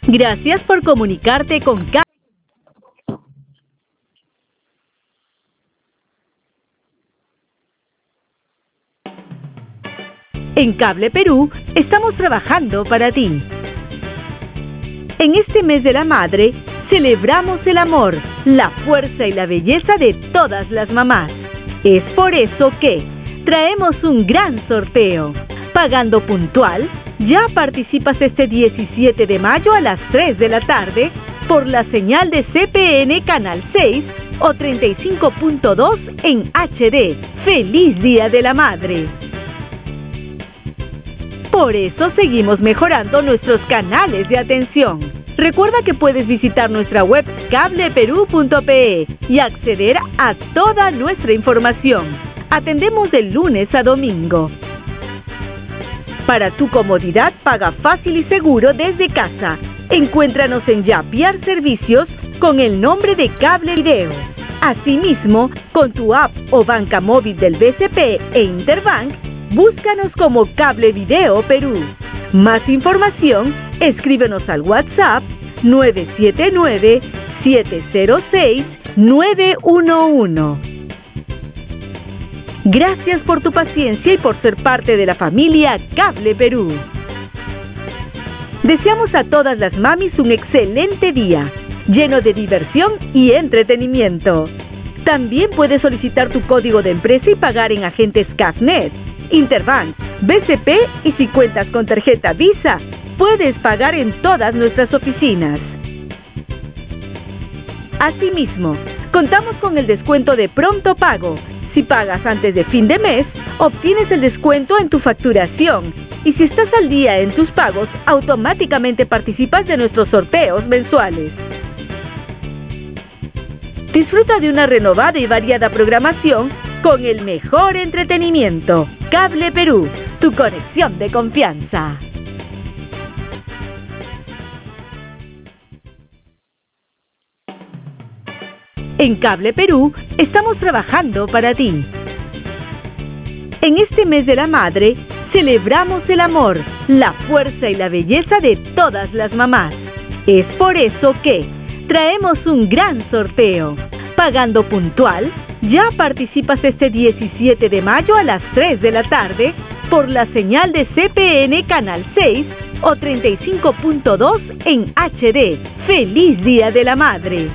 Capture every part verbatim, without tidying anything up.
Gracias por comunicarte con Cable. En Cable Perú estamos trabajando para ti. En este mes de la madre, celebramos el amor, la fuerza y la belleza de todas las mamás. Es por eso que traemos un gran sorteo. Pagando puntual, ya participas este diecisiete de mayo a las tres de la tarde por la señal de C P N Canal seis o treinta y cinco punto dos en H D. ¡Feliz Día de la Madre! Por eso seguimos mejorando nuestros canales de atención. Recuerda que puedes visitar nuestra web cable perú punto pe y acceder a toda nuestra información. Atendemos de lunes a domingo. Para tu comodidad, paga fácil y seguro desde casa. Encuéntranos en Yapiar Servicios con el nombre de Cable Video. Asimismo, con tu app o banca móvil del B C P e Interbank, búscanos como Cable Video Perú. Más información, escríbenos al WhatsApp nueve siete nueve, siete cero seis, nueve uno uno. Gracias por tu paciencia y por ser parte de la familia Cable Perú. Deseamos a todas las mamis un excelente día, lleno de diversión y entretenimiento. También puedes solicitar tu código de empresa y pagar en agentes CAFNet, Interbank, B C P y si cuentas con tarjeta Visa, puedes pagar en todas nuestras oficinas. Asimismo, contamos con el descuento de pronto pago. Si pagas antes de fin de mes, obtienes el descuento en tu facturación. Y si estás al día en tus pagos, automáticamente participas de nuestros sorteos mensuales. Disfruta de una renovada y variada programación con el mejor entretenimiento. Cable Perú, tu conexión de confianza. En Cable Perú estamos trabajando para ti. En este mes de la madre, celebramos el amor, la fuerza y la belleza de todas las mamás. Es por eso que traemos un gran sorteo. Pagando puntual, ya participas este diecisiete de mayo a las tres de la tarde por la señal de C P N Canal seis o treinta y cinco punto dos en H D. ¡Feliz Día de la Madre!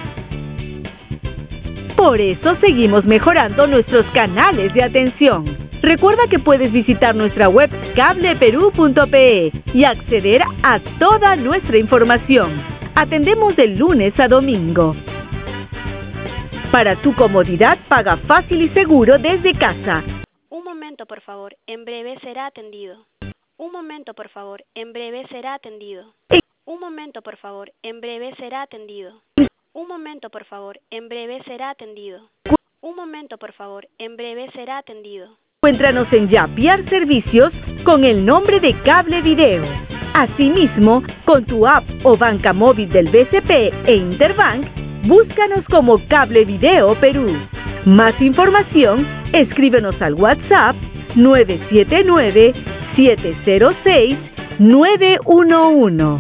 Por eso seguimos mejorando nuestros canales de atención. Recuerda que puedes visitar nuestra web cable perú punto pe y acceder a toda nuestra información. Atendemos de lunes a domingo. Para tu comodidad, paga fácil y seguro desde casa. Un momento, por favor. En breve será atendido. Un momento, por favor. En breve será atendido. Un momento, por favor. En breve será atendido. Un momento, por favor. En breve será atendido. Un momento, por favor. En breve será atendido. Encuéntranos en Yapiar Servicios con el nombre de Cable Video. Asimismo, con tu app o banca móvil del B C P e Interbank, búscanos como Cable Video Perú. Más información, escríbenos al WhatsApp nueve siete nueve, siete cero seis, nueve uno uno.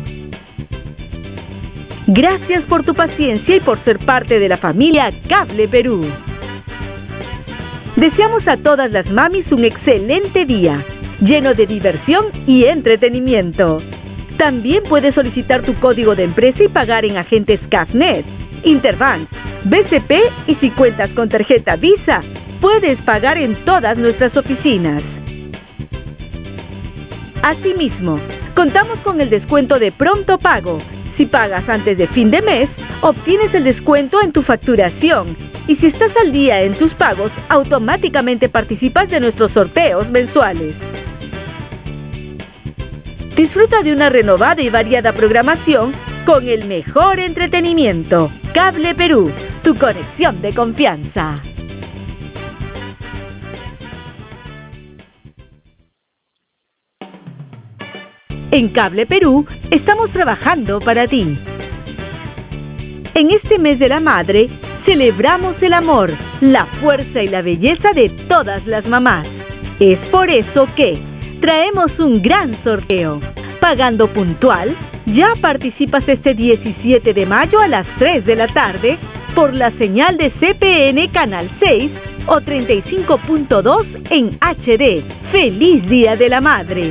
Gracias por tu paciencia y por ser parte de la familia Cable Perú. Deseamos a todas las mamis un excelente día, lleno de diversión y entretenimiento. También puedes solicitar tu código de empresa y pagar en agentes CAFNet, Interbank, B C P y si cuentas con tarjeta Visa, puedes pagar en todas nuestras oficinas. Asimismo, contamos con el descuento de pronto pago. Si pagas antes de fin de mes, obtienes el descuento en tu facturación. Y si estás al día en tus pagos, automáticamente participas de nuestros sorteos mensuales. Disfruta de una renovada y variada programación con el mejor entretenimiento. Cable Perú, tu conexión de confianza. En Cable Perú estamos trabajando para ti. En este mes de la madre, celebramos el amor, la fuerza y la belleza de todas las mamás. Es por eso que traemos un gran sorteo. Pagando puntual, ya participas este diecisiete de mayo a las tres de la tarde por la señal de C P N Canal seis o treinta y cinco punto dos en H D. ¡Feliz Día de la Madre!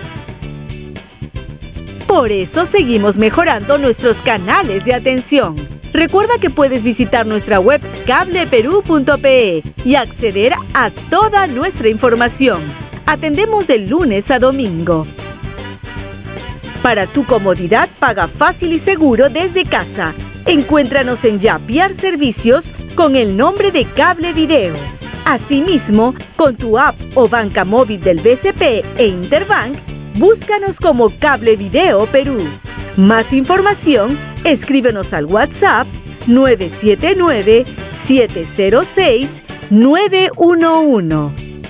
Por eso seguimos mejorando nuestros canales de atención. Recuerda que puedes visitar nuestra web cable perú punto pe y acceder a toda nuestra información. Atendemos de lunes a domingo. Para tu comodidad, paga fácil y seguro desde casa. Encuéntranos en Yapiar Servicios con el nombre de Cable Video. Asimismo, con tu app o banca móvil del B C P e Interbank, búscanos como Cable Video Perú. Más información, escríbenos al WhatsApp nueve siete nueve, siete cero seis, nueve uno uno.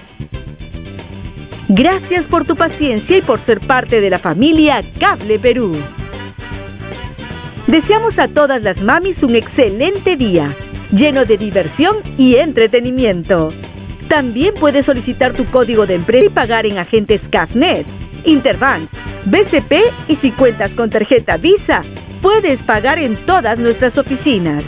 Gracias por tu paciencia y por ser parte de la familia Cable Perú. Deseamos a todas las mamis un excelente día, lleno de diversión y entretenimiento. También puedes solicitar tu código de empresa y pagar en agentes Cafnet, Interbank, B C P y si cuentas con tarjeta Visa, puedes pagar en todas nuestras oficinas.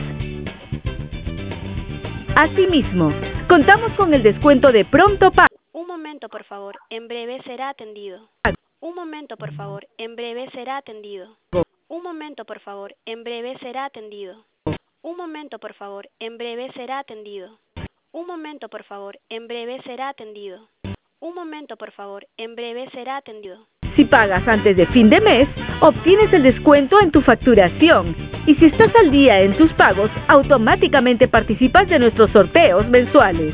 Asimismo, contamos con el descuento de Pronto Pago. Un momento, por favor. En breve será atendido. Un momento, por favor. En breve será atendido. Un momento, por favor. En breve será atendido. Un momento, por favor. En breve será atendido. Un momento, por favor. En breve será atendido. Un momento, por favor. En breve será atendido. Si pagas antes de fin de mes, obtienes el descuento en tu facturación. Y si estás al día en tus pagos, automáticamente participas de nuestros sorteos mensuales.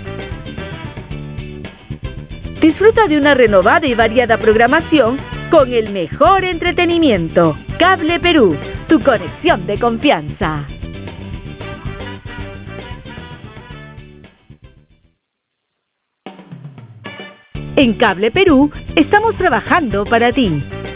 Disfruta de una renovada y variada programación con el mejor entretenimiento. Cable Perú, tu conexión de confianza. En Cable Perú estamos trabajando para ti.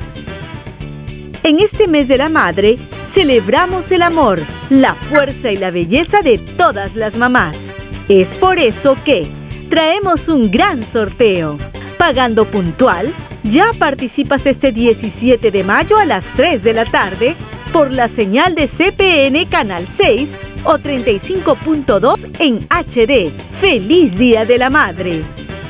En este mes de la madre, celebramos el amor, la fuerza y la belleza de todas las mamás. Es por eso que traemos un gran sorteo. Pagando puntual, ya participas este diecisiete de mayo a las tres de la tarde por la señal de C P N Canal seis o treinta y cinco punto dos en H D. ¡Feliz Día de la Madre!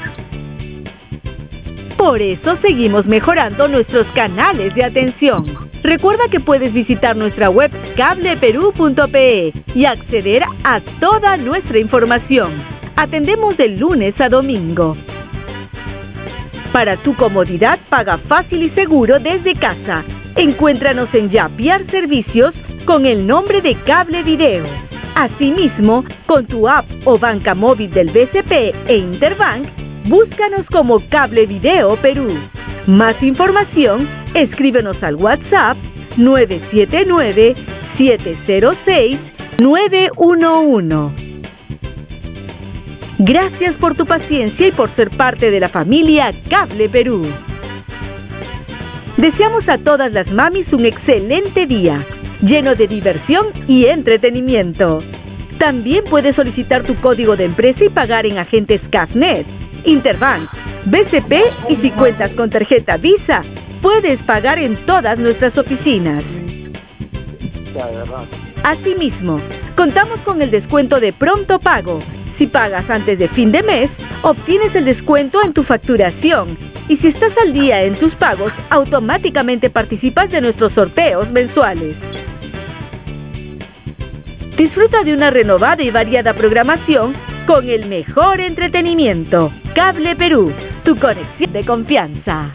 Por eso seguimos mejorando nuestros canales de atención. Recuerda que puedes visitar nuestra web cable perú punto pe y acceder a toda nuestra información. Atendemos de lunes a domingo. Para tu comodidad, paga fácil y seguro desde casa. Encuéntranos en Yapiar Servicios con el nombre de Cable Video. Asimismo, con tu app o banca móvil del B C P e Interbank, búscanos como Cable Video Perú. Más información, escríbenos al WhatsApp nueve siete nueve, siete cero seis, nueve uno uno. Gracias por tu paciencia y por ser parte de la familia Cable Perú. Deseamos a todas las mamis un excelente día, lleno de diversión y entretenimiento. También puedes solicitar tu código de empresa y pagar en agentes Cafnet, Interbank, B C P y si cuentas con tarjeta Visa, puedes pagar en todas nuestras oficinas. Asimismo, contamos con el descuento de Pronto Pago. Si pagas antes de fin de mes, obtienes el descuento en tu facturación. Y si estás al día en tus pagos, automáticamente participas de nuestros sorteos mensuales. Disfruta de una renovada y variada programación con el mejor entretenimiento. Cable Perú, tu conexión de confianza.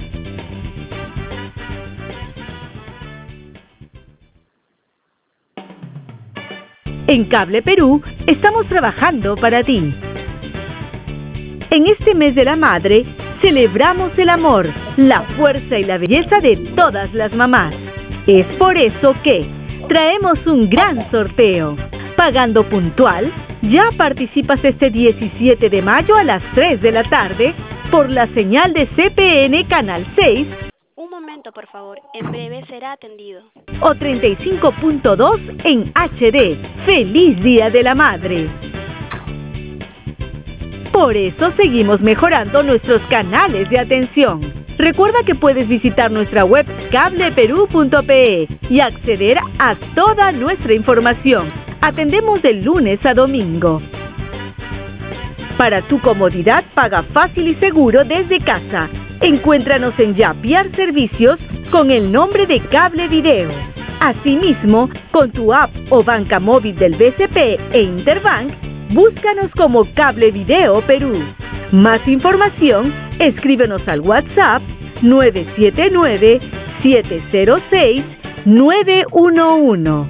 En Cable Perú estamos trabajando para ti. En este mes de la madre, celebramos el amor, la fuerza y la belleza de todas las mamás. Es por eso que traemos un gran sorteo. Pagando puntual, ya participas este diecisiete de mayo a las tres de la tarde por la señal de C P N Canal seis. Un momento, por favor. En breve será atendido. O treinta y cinco punto dos en H D. ¡Feliz Día de la Madre! Por eso seguimos mejorando nuestros canales de atención. Recuerda que puedes visitar nuestra web cable perú punto pe y acceder a toda nuestra información. Atendemos de lunes a domingo. Para tu comodidad, paga fácil y seguro desde casa. Encuéntranos en Yapiar Servicios con el nombre de Cable Video. Asimismo, con tu app o banca móvil del B C P e Interbank, búscanos como Cable Video Perú. Más información, escríbenos al WhatsApp nueve siete nueve, siete cero seis, nueve uno uno.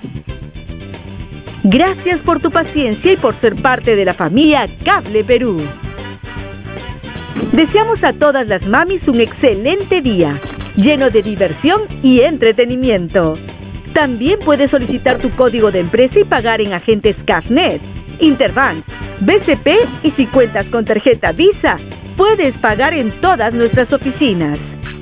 Gracias por tu paciencia y por ser parte de la familia Cable Perú. Deseamos a todas las mamis un excelente día, lleno de diversión y entretenimiento. También puedes solicitar tu código de empresa y pagar en agentes Cafnet, Interbank, B C P y si cuentas con tarjeta Visa, puedes pagar en todas nuestras oficinas.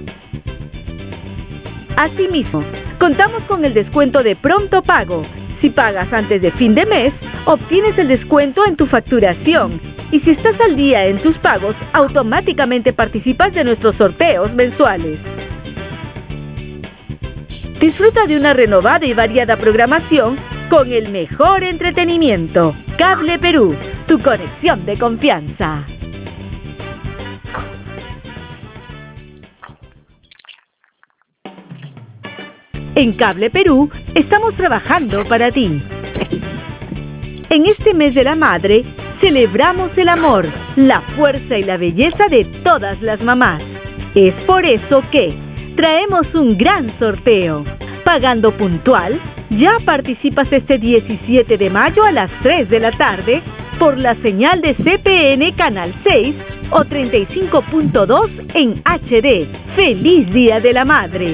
Asimismo, contamos con el descuento de pronto pago. Si pagas antes de fin de mes, obtienes el descuento en tu facturación. Y si estás al día en tus pagos, automáticamente participas de nuestros sorteos mensuales. Disfruta de una renovada y variada programación con el mejor entretenimiento. Cable Perú, tu conexión de confianza. En Cable Perú estamos trabajando para ti. En este mes de la madre, celebramos el amor, la fuerza y la belleza de todas las mamás. Es por eso que traemos un gran sorteo. Pagando puntual, ya participas este diecisiete de mayo a las tres de la tarde por la señal de C P N Canal seis o treinta y cinco punto dos en H D. ¡Feliz Día de la Madre!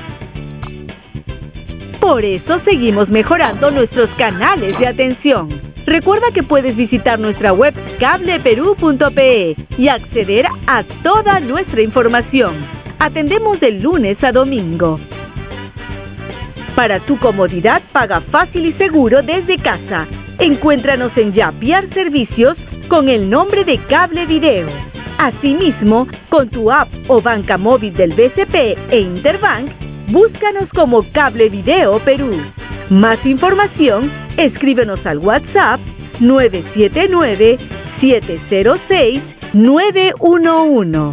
Por eso seguimos mejorando nuestros canales de atención. Recuerda que puedes visitar nuestra web cable perú punto pe y acceder a toda nuestra información. Atendemos de lunes a domingo. Para tu comodidad, paga fácil y seguro desde casa. Encuéntranos en Yapiar Servicios con el nombre de Cable Video. Asimismo, con tu app o banca móvil del B C P e Interbank, búscanos como Cable Video Perú. Más información, escríbenos al WhatsApp nueve siete nueve, siete cero seis, nueve uno uno.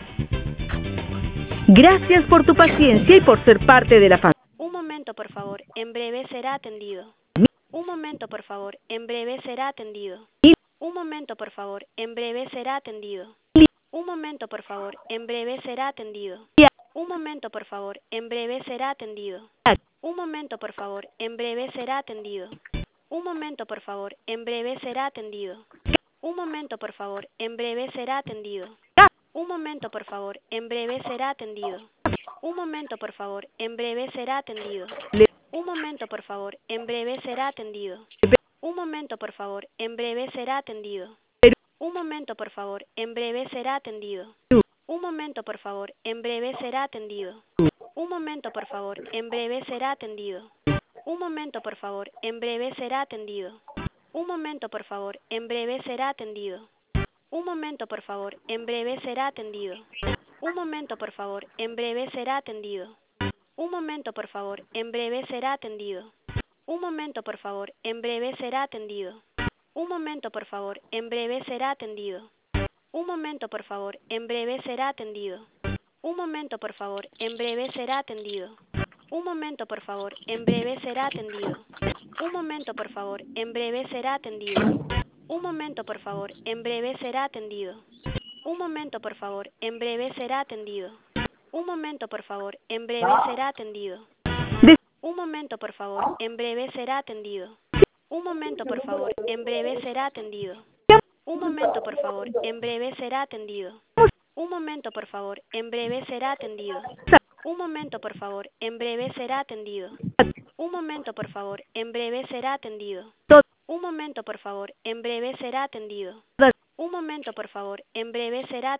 Gracias por tu paciencia y por ser parte de la familia. Un momento, por favor. En breve será atendido. Un momento, por favor. En breve será atendido. Un momento, por favor. En breve será atendido. Un momento, por favor. En breve será atendido. Un momento, por favor. En breve será atendido. Un momento, por favor. En breve será atendido. Un momento, por favor. En breve será atendido. Un momento, por favor. En breve será atendido. Un momento, por favor. En breve será atendido. Un momento, por favor. En breve será atendido. Un momento, por favor. En breve será atendido. Un momento, por favor. En breve será atendido. Un momento, por favor. En breve será atendido. Un momento, por favor. En breve será atendido. Un momento, por favor. En breve será atendido. Un momento, por favor. En breve será atendido. Un momento, por favor. En breve será atendido. Un momento, por favor. En breve será atendido. Un momento, por favor. En breve será atendido. Un momento, por favor. En breve será atendido. Un momento, por favor. En breve será atendido. Un momento, por favor. En breve será atendido. Un momento, por favor. En breve será atendido. Un momento, por favor. En breve será atendido. Un momento, por favor. En breve será atendido. Un momento, por favor. En breve será atendido. Un momento, por favor. En breve será atendido. Un momento, por favor. En breve será atendido. Un momento, por favor. En breve será atendido. Un momento, por favor. En breve será atendido. Un momento, por favor. En breve será atendido. Un momento, por favor. En breve será atendido. Un momento, por favor. En breve será atendido. Un momento, por favor. En breve será atendido. Un momento, por favor. En breve será atendido. Un momento, por favor. En breve será atendido. Un momento, por favor. En breve será